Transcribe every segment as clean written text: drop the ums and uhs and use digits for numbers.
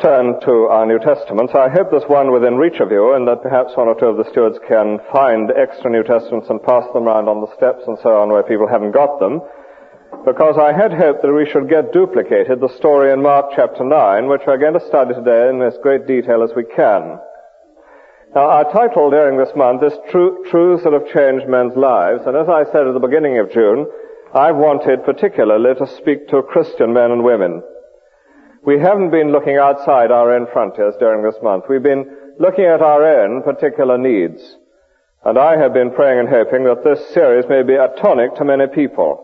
turn to our New Testaments. I hope there's one within reach of you, and that perhaps one or two of the stewards can find extra New Testaments and pass them around on the steps and so on where people haven't got them, because I had hoped that we should get duplicated the story in Mark chapter 9, which we're going to study today in as great detail as we can. Now, our title during this month is Truths that Have Changed Men's Lives, and as I said at the beginning of June, I wanted particularly to speak to Christian men and women. We haven't been looking outside our own frontiers during this month. We've been looking at our own particular needs. And I have been praying and hoping that this series may be a tonic to many people.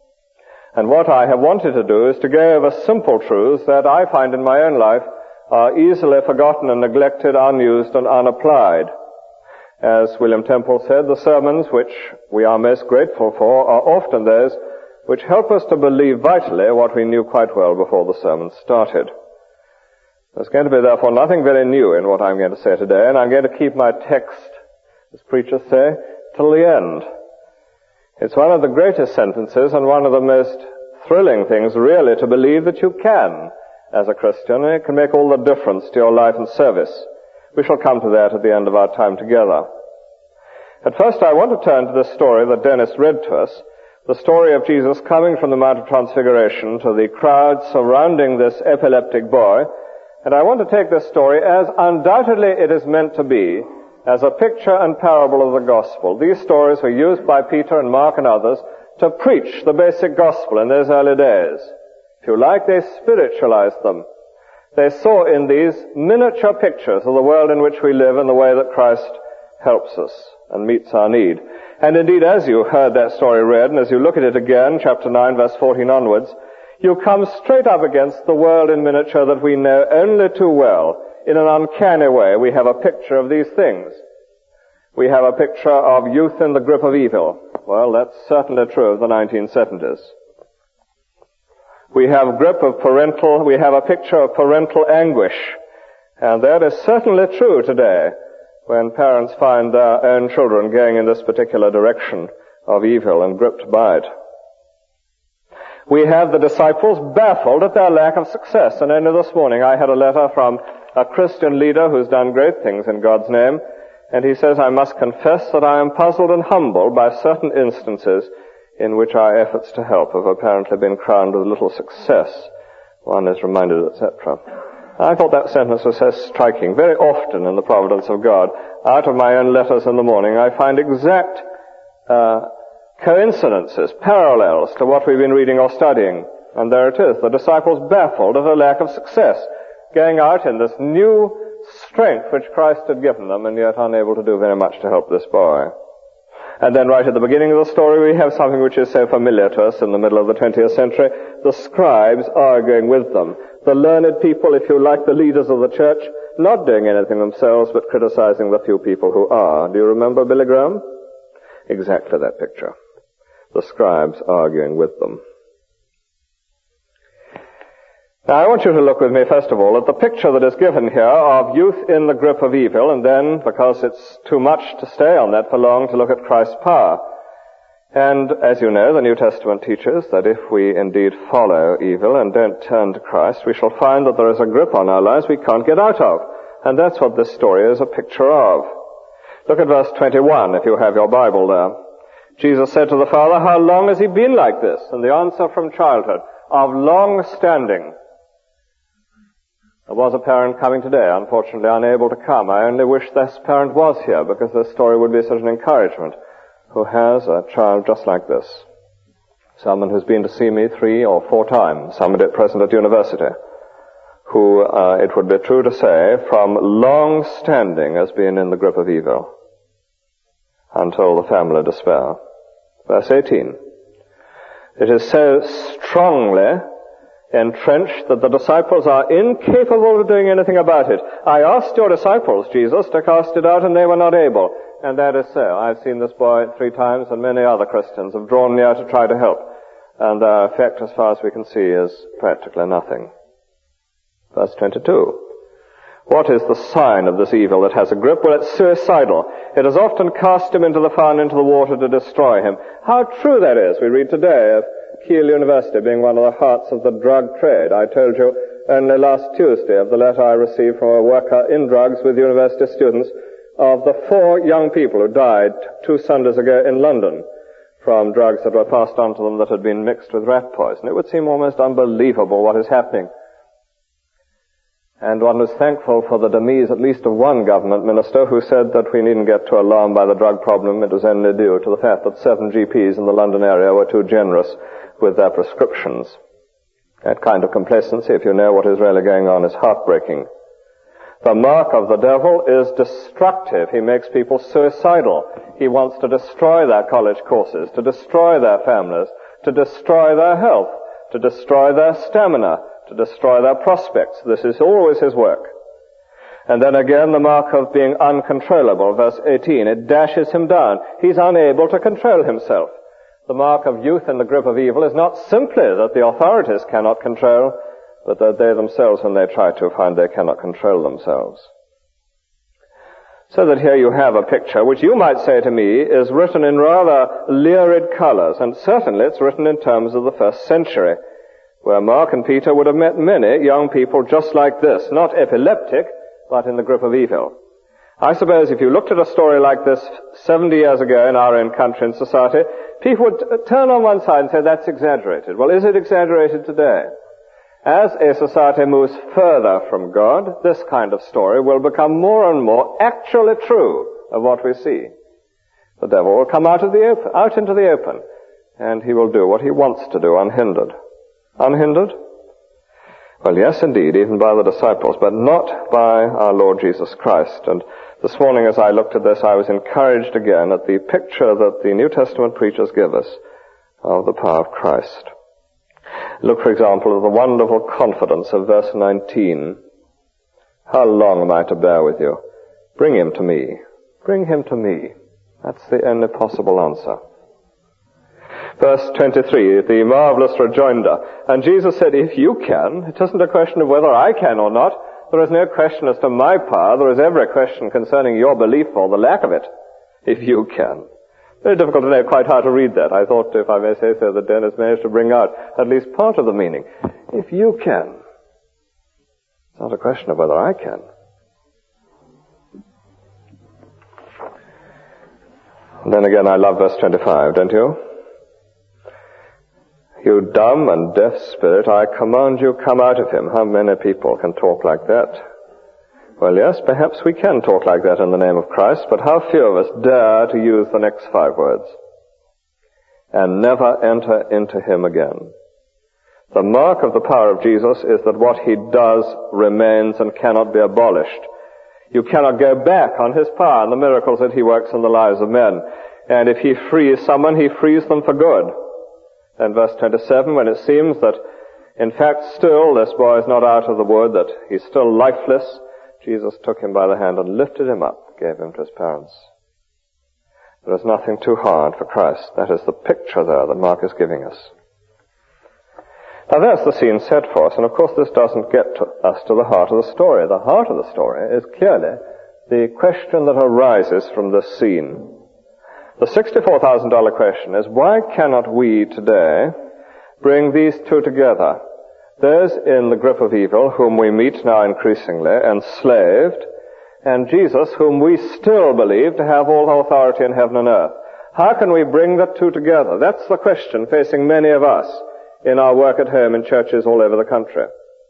And what I have wanted to do is to go over simple truths that I find in my own life are easily forgotten and neglected, unused and unapplied. As William Temple said, the sermons which we are most grateful for are often those which help us to believe vitally what we knew quite well before the sermon started. There's going to be, therefore, nothing very new in what I'm going to say today, and I'm going to keep my text, as preachers say, till the end. It's one of the greatest sentences and one of the most thrilling things, really, to believe that you can, as a Christian, and it can make all the difference to your life and service. We shall come to that at the end of our time together. At first, I want to turn to this story that Dennis read to us, the story of Jesus coming from the Mount of Transfiguration to the crowd surrounding this epileptic boy. And I want to take this story, as undoubtedly it is meant to be, as a picture and parable of the gospel. These stories were used by Peter and Mark and others to preach the basic gospel in those early days. If you like, they spiritualized them. They saw in these miniature pictures of the world in which we live and the way that Christ helps us and meets our need. And indeed, as you heard that story read, and as you look at it again, chapter 9, verse 14 onwards, you come straight up against the world in miniature that we know only too well. In an uncanny way, we have a picture of these things. We have a picture of youth in the grip of evil. Well, that's certainly true of the 1970s. We have a picture of parental anguish. And that is certainly true today, when parents find their own children going in this particular direction of evil and gripped by it. We have the disciples baffled at their lack of success. And only this morning I had a letter from a Christian leader who's done great things in God's name, and he says, I must confess that I am puzzled and humbled by certain instances in which our efforts to help have apparently been crowned with little success. One is reminded, etc. I thought that sentence was so striking. Very often in the providence of God, out of my own letters in the morning, I find exact coincidences, parallels to what we've been reading or studying. And there it is, the disciples baffled at a lack of success, going out in this new strength which Christ had given them, and yet unable to do very much to help this boy. And then right at the beginning of the story, we have something which is so familiar to us in the middle of the 20th century. The scribes arguing with them. The learned people, if you like, the leaders of the church, not doing anything themselves, but criticizing the few people who are. Do you remember Billy Graham? Exactly that picture. The scribes arguing with them. Now, I want you to look with me, first of all, at the picture that is given here of youth in the grip of evil, and then, because it's too much to stay on that for long, to look at Christ's power. And, as you know, the New Testament teaches that if we indeed follow evil and don't turn to Christ, we shall find that there is a grip on our lives we can't get out of. And that's what this story is a picture of. Look at verse 21, if you have your Bible there. Jesus said to the Father, how long has he been like this? And the answer from childhood, of long standing. There was a parent coming today, unfortunately unable to come. I only wish this parent was here, because this story would be such an encouragement, who has a child just like this. Someone who's been to see me 3 or 4 times, somebody at present at university, who, it would be true to say, from long standing has been in the grip of evil, until the family despair. Verse 18. It is so strongly entrenched that the disciples are incapable of doing anything about it. I asked your disciples, Jesus, to cast it out, and they were not able. And that is so. I've seen this boy 3 times, and many other Christians have drawn near to try to help. And their effect, as far as we can see, is practically nothing. Verse 22. What is the sign of this evil that has a grip? Well, it's suicidal. It has often cast him into the fire and into the water to destroy him. How true that is. We read today of Kiel University being one of the hearts of the drug trade. I told you only last Tuesday of the letter I received from a worker in drugs with university students of the 4 young people who died 2 Sundays ago in London from drugs that were passed on to them that had been mixed with rat poison. It would seem almost unbelievable what is happening. And one was thankful for the demise at least of one government minister who said that we needn't get too alarmed by the drug problem. It was only due to the fact that 7 GPs in the London area were too generous with their prescriptions. That kind of complacency, if you know what is really going on, is heartbreaking. The mark of the devil is destructive. He makes people suicidal. He wants to destroy their college courses, to destroy their families, to destroy their health, to destroy their stamina, to destroy their prospects. This is always his work. And then again, the mark of being uncontrollable, verse 18, it dashes him down. He's unable to control himself. The mark of youth in the grip of evil is not simply that the authorities cannot control, but that they themselves, when they try to, find they cannot control themselves. So that here you have a picture which you might say to me is written in rather lurid colors, and certainly it's written in terms of the first century, where Mark and Peter would have met many young people just like this, not epileptic, but in the grip of evil. I suppose if you looked at a story like this 70 years ago in our own country and society, people would turn on one side and say that's exaggerated. Well, is it exaggerated today? As a society moves further from God, this kind of story will become more and more actually true of what we see. The devil will come out into the open, and he will do what he wants to do unhindered. Unhindered? Well, yes, indeed, even by the disciples, but not by our Lord Jesus Christ. And this morning as I looked at this, I was encouraged again at the picture that the New Testament preachers give us of the power of Christ. Look, for example, at the wonderful confidence of verse 19. How long am I to bear with you? Bring him to me. Bring him to me. That's the only possible answer. Verse 23, the marvelous rejoinder. And Jesus said, if you can, it isn't a question of whether I can or not. There is no question as to my power. There is every question concerning your belief or the lack of it. If you can. Very difficult to know quite how to read that. I thought, if I may say so, that Dennis managed to bring out at least part of the meaning. If you can. It's not a question of whether I can. And then again, I love verse 25, don't you? You dumb and deaf spirit, I command you, come out of him. How many people can talk like that? Well, yes, perhaps we can talk like that in the name of Christ, but how few of us dare to use the next 5 words? And never enter into him again. The mark of the power of Jesus is that what he does remains and cannot be abolished. You cannot go back on his power and the miracles that he works in the lives of men. And if he frees someone, he frees them for good. And verse 27, when it seems that, in fact, still this boy is not out of the wood, that he's still lifeless, Jesus took him by the hand and lifted him up, gave him to his parents. There is nothing too hard for Christ. That is the picture there that Mark is giving us. Now there's the scene set for us, and of course this doesn't get us to the heart of the story. The heart of the story is clearly the question that arises from this scene. The $64,000 question is, why cannot we today bring these two together? Those in the grip of evil, whom we meet now increasingly, enslaved, and Jesus, whom we still believe to have all authority in heaven and earth. How can we bring the two together? That's the question facing many of us in our work at home in churches all over the country.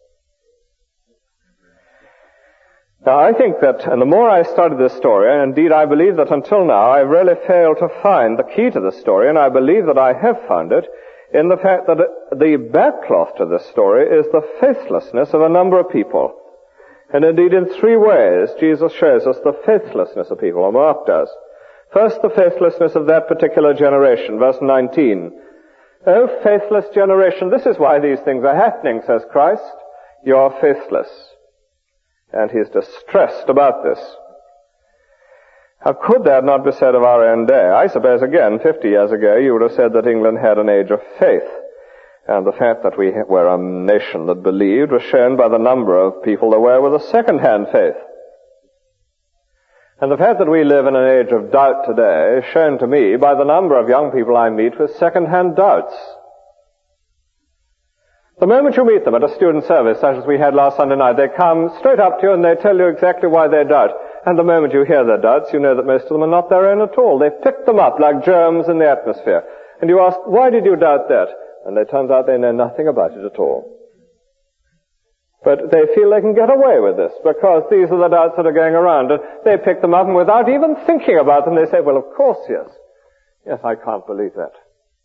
Now, I think that, and the more I studied this story, and indeed I believe that until now I've really failed to find the key to the story, and I believe that I have found it in the fact that the backcloth to this story is the faithlessness of a number of people. And indeed in 3 ways Jesus shows us the faithlessness of people, or Mark does. First, the faithlessness of that particular generation, verse 19. Oh, faithless generation, this is why these things are happening, says Christ. You are faithless. And he is distressed about this. How could that not be said of our own day? I suppose, again, 50 years ago, you would have said that England had an age of faith. And the fact that we were a nation that believed was shown by the number of people there were with a second-hand faith. And the fact that we live in an age of doubt today is shown to me by the number of young people I meet with second-hand doubts. The moment you meet them at a student service, such as we had last Sunday night, they come straight up to you and they tell you exactly why they doubt. And the moment you hear their doubts, you know that most of them are not their own at all. They've picked them up like germs in the atmosphere. And you ask, why did you doubt that? And it turns out they know nothing about it at all. But they feel they can get away with this because these are the doubts that are going around. And they pick them up and without even thinking about them, they say, well, of course, yes. Yes, I can't believe that.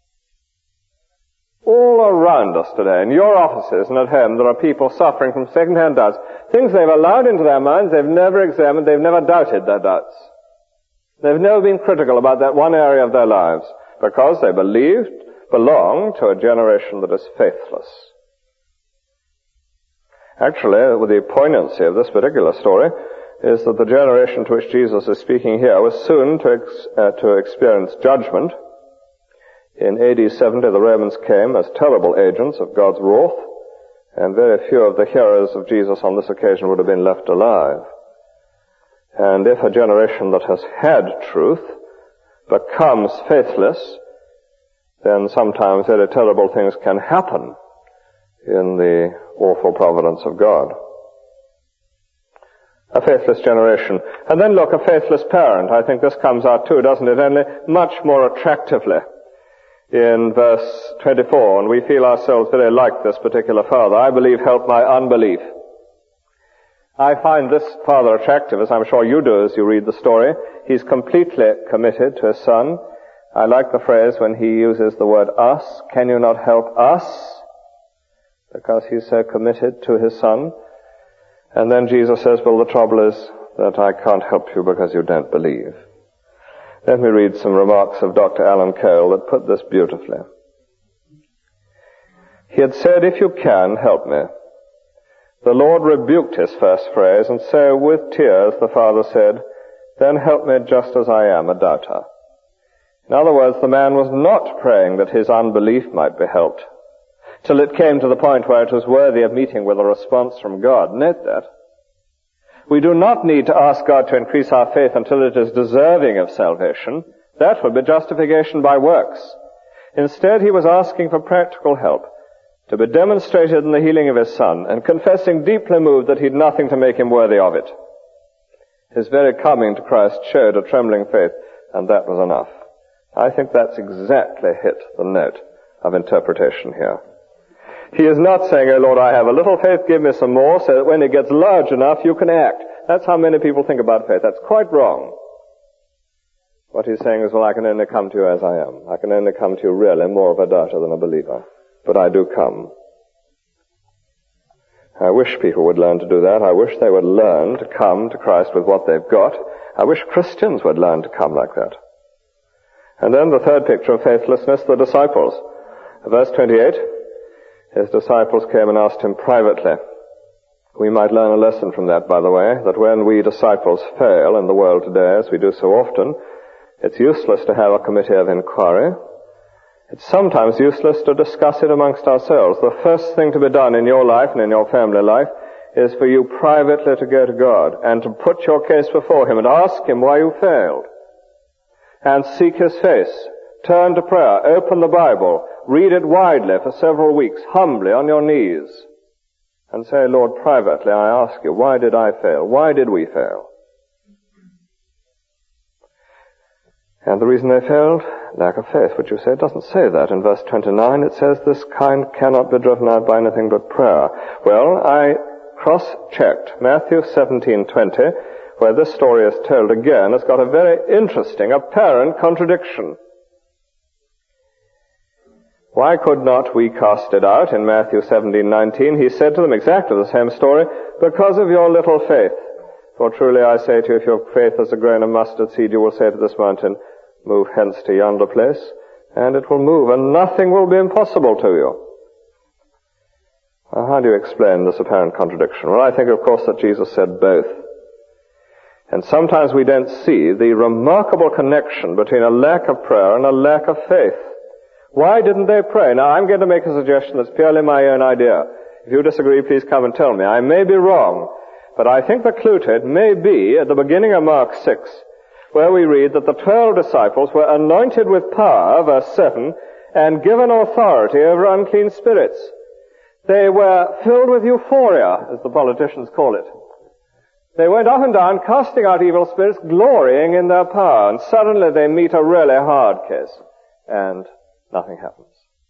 All around us today, in your offices and at home, there are people suffering from second-hand doubts. Things they've allowed into their minds, they've never examined, they've never doubted their doubts. They've never been critical about that one area of their lives because they belong to a generation that is faithless. Actually, with the poignancy of this particular story is that the generation to which Jesus is speaking here was soon to experience judgment. In AD 70, the Romans came as terrible agents of God's wrath, and very few of the hearers of Jesus on this occasion would have been left alive. And if a generation that has had truth becomes faithless, then sometimes very terrible things can happen in the awful providence of God. A faithless generation. And then look, a faithless parent. I think this comes out too, doesn't it? Only much more attractively. In verse 24, and we feel ourselves very like this particular father. I believe, help my unbelief. I find this father attractive, as I'm sure you do as you read the story. He's completely committed to his son. I like the phrase when he uses the word us. Can you not help us? Because he's so committed to his son. And then Jesus says, well, the trouble is that I can't help you because you don't believe. Let me read some remarks of Dr. Alan Cole that put this beautifully. He had said, if you can, help me. The Lord rebuked his first phrase, and so with tears the father said, then help me just as I am, a doubter. In other words, the man was not praying that his unbelief might be helped, till it came to the point where it was worthy of meeting with a response from God. Note that. We do not need to ask God to increase our faith until it is deserving of salvation. That would be justification by works. Instead, he was asking for practical help to be demonstrated in the healing of his son, and confessing deeply moved that he'd nothing to make him worthy of it. His very coming to Christ showed a trembling faith, and that was enough. I think that's exactly hit the note of interpretation here. He is not saying, oh Lord, I have a little faith, give me some more, so that when it gets large enough, you can act. That's how many people think about faith. That's quite wrong. What he's saying is, well, I can only come to you as I am. I can only come to you really more of a doubter than a believer. But I do come. I wish people would learn to do that. I wish they would learn to come to Christ with what they've got. I wish Christians would learn to come like that. And then the third picture of faithlessness, the disciples. Verse 28, his disciples came and asked him privately. We might learn a lesson from that, by the way, that when we disciples fail in the world today, as we do so often, it's useless to have a committee of inquiry. It's sometimes useless to discuss it amongst ourselves. The first thing to be done in your life and in your family life is for you privately to go to God and to put your case before him and ask him why you failed. And seek his face. Turn to prayer. Open the Bible. Read it widely for several weeks, humbly on your knees. And say, Lord, privately I ask you, why did I fail? Why did we fail? And the reason they failed? Lack of faith. Would you say? It doesn't say that. In verse 29 it says this kind cannot be driven out by anything but prayer. Well, I cross-checked Matthew 17:20, where this story is told again. It's got a very interesting, apparent contradiction. Why could not we cast it out? In Matthew 17:19 he said to them exactly the same story, because of your little faith. For truly I say to you, if your faith is a grain of mustard seed, you will say to this mountain, move hence to yonder place, and it will move, and nothing will be impossible to you. Now, how do you explain this apparent contradiction? Well, I think, of course, that Jesus said both. And sometimes we don't see the remarkable connection between a lack of prayer and a lack of faith. Why didn't they pray? Now, I'm going to make a suggestion that's purely my own idea. If you disagree, please come and tell me. I may be wrong, but I think the clue to it may be at the beginning of Mark 6, where we read that the 12 disciples were anointed with power, verse 7, and given authority over unclean spirits. They were filled with euphoria, as the politicians call it. They went up and down, casting out evil spirits, glorying in their power, and suddenly they meet a really hard case, and nothing happens.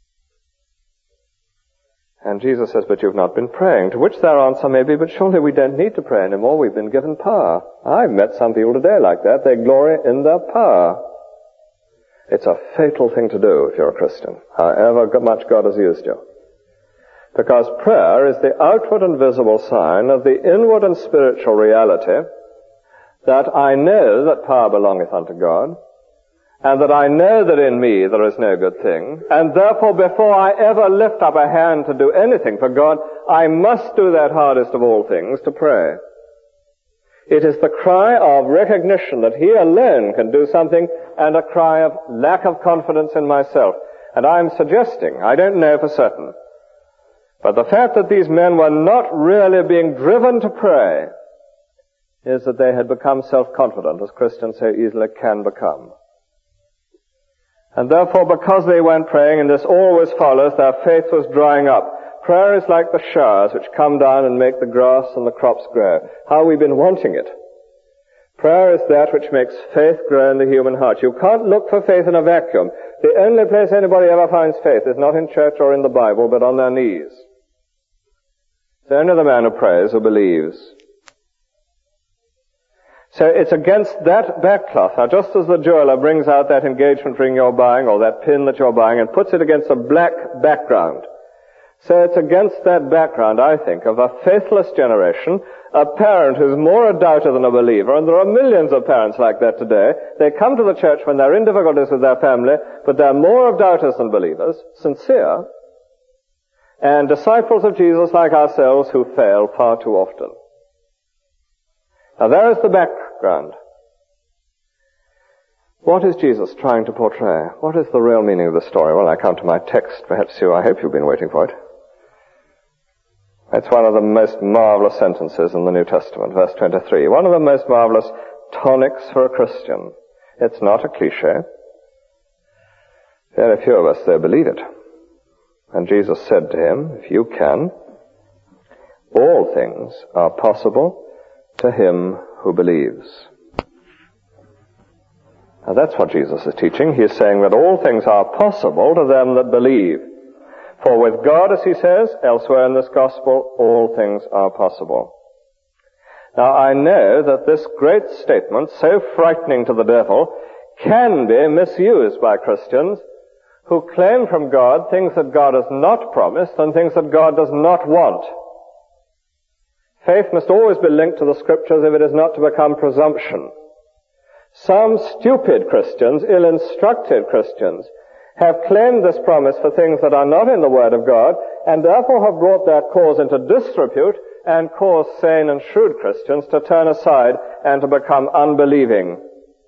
And Jesus says, but you've not been praying, to which their answer may be, but surely we don't need to pray anymore, we've been given power. I've met some people today like that, they glory in their power. It's a fatal thing to do if you're a Christian, however much God has used you. Because prayer is the outward and visible sign of the inward and spiritual reality that I know that power belongeth unto God, and that I know that in me there is no good thing, and therefore before I ever lift up a hand to do anything for God, I must do that hardest of all things, to pray. It is the cry of recognition that He alone can do something, and a cry of lack of confidence in myself. And I'm suggesting, I don't know for certain, but the fact that these men were not really being driven to pray is that they had become self-confident, as Christians so easily can become. And therefore, because they weren't praying, and this always follows, their faith was drying up. Prayer is like the showers which come down and make the grass and the crops grow. How we've been wanting it. Prayer is that which makes faith grow in the human heart. You can't look for faith in a vacuum. The only place anybody ever finds faith is not in church or in the Bible, but on their knees. It's only the man who prays who believes. So it's against that backcloth. Now, just as the jeweler brings out that engagement ring you're buying, or that pin that you're buying, and puts it against a black background, so it's against that background, I think, of a faithless generation, a parent who's more a doubter than a believer, and there are millions of parents like that today. They come to the church when they're in difficulties with their family, but they're more of doubters than believers, sincere, and disciples of Jesus like ourselves who fail far too often. Now there is the background. What is Jesus trying to portray? What is the real meaning of the story? Well, I come to my text. Perhaps I hope you've been waiting for it. It's one of the most marvelous sentences in the New Testament, verse 23. One of the most marvelous tonics for a Christian. It's not a cliché. Very few of us, though, believe it. And Jesus said to him, if you can, all things are possible to him who believes. Now that's what Jesus is teaching. He is saying that all things are possible to them that believe. For with God, as he says elsewhere in this gospel, all things are possible. Now I know that this great statement, so frightening to the devil, can be misused by Christians who claim from God things that God has not promised and things that God does not want. Faith must always be linked to the Scriptures if it is not to become presumption. Some stupid Christians, ill-instructed Christians, have claimed this promise for things that are not in the Word of God, and therefore have brought their cause into disrepute and caused sane and shrewd Christians to turn aside and to become unbelieving.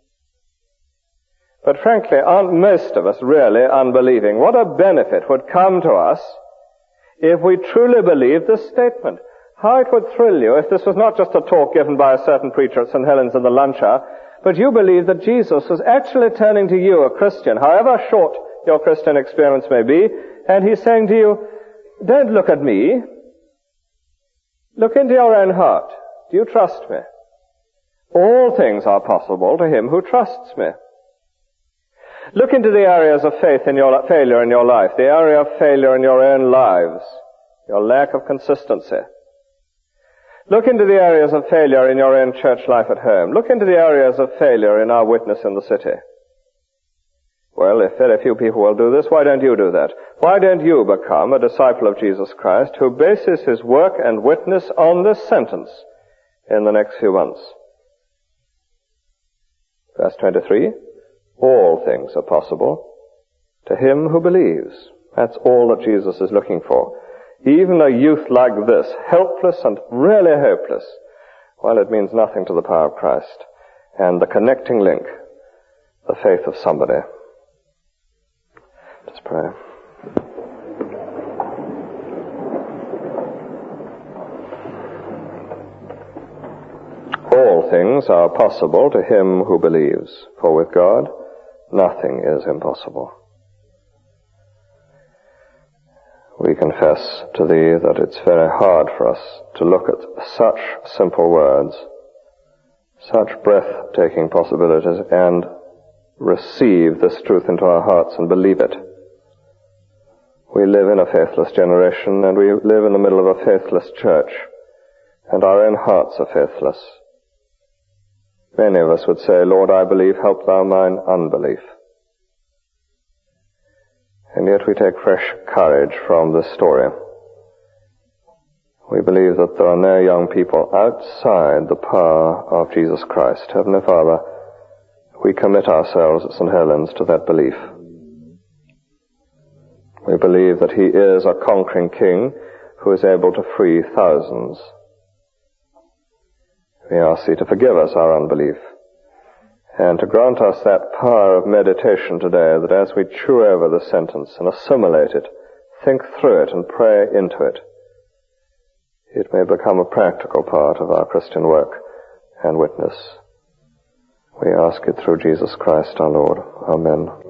But frankly, aren't most of us really unbelieving? What a benefit would come to us if we truly believed this statement. How it would thrill you if this was not just a talk given by a certain preacher at St. Helens in the lunch hour, but you believe that Jesus was actually turning to you, a Christian, however short your Christian experience may be, and he's saying to you, don't look at me. Look into your own heart. Do you trust me? All things are possible to him who trusts me. Look into the areas of failure in your life, the area of failure in your own lives, your lack of consistency. Look into the areas of failure in your own church life at home. Look into the areas of failure in our witness in the city. Well, if very few people will do this, why don't you do that? Why don't you become a disciple of Jesus Christ who bases his work and witness on this sentence in the next few months? Verse 23, all things are possible to him who believes. That's all that Jesus is looking for. Even a youth like this, helpless and really hopeless, well, it means nothing to the power of Christ and the connecting link, the faith of somebody. Let's pray. All things are possible to him who believes, for with God nothing is impossible. We confess confess to Thee that it's very hard for us to look at such simple words, such breathtaking possibilities, and receive this truth into our hearts and believe it. We live in a faithless generation, and we live in the middle of a faithless church, and our own hearts are faithless. Many of us would say, Lord, I believe, help thou mine unbelief. And yet we take fresh courage from this story. We believe that there are no young people outside the power of Jesus Christ. Heavenly Father, we commit ourselves at St. Helens to that belief. We believe that He is a conquering King who is able to free thousands. We ask Thee to forgive us our unbelief and to grant us that power of meditation today, that as we chew over the sentence and assimilate it, think through it and pray into it, it may become a practical part of our Christian work and witness. We ask it through Jesus Christ our Lord. Amen.